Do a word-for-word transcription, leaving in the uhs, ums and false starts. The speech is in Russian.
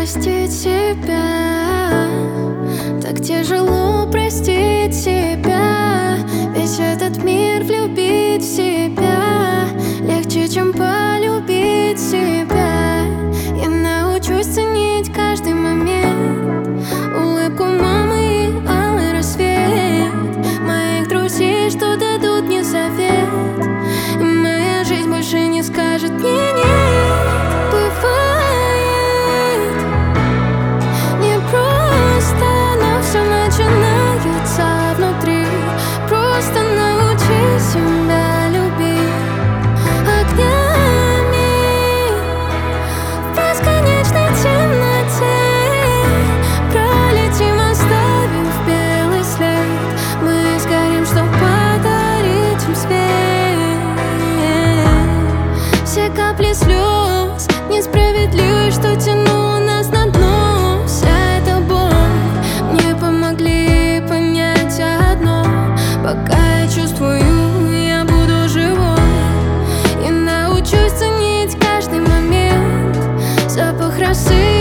простить себя, так тяжело простить себя. Весь этот мир влюбить в себя легче, чем полюбить себя. Я научусь ценить каждый момент, улыбку мамы и алый рассвет, моих друзей, что дадут мне совет. И моя жизнь больше не скажет мне нет. Бывает не просто, но все начинается внутри. Просто научи себя любить огнями в бесконечной темноте. Пролетим, оставив белый след. Мы сгорим, чтоб подарить им свет. Все капли слез несправедливы, что тянуло нас на дно. Вся эта боль мне помогли понять одно: пока я чувствую, я буду живой. И научусь ценить каждый момент, запах росы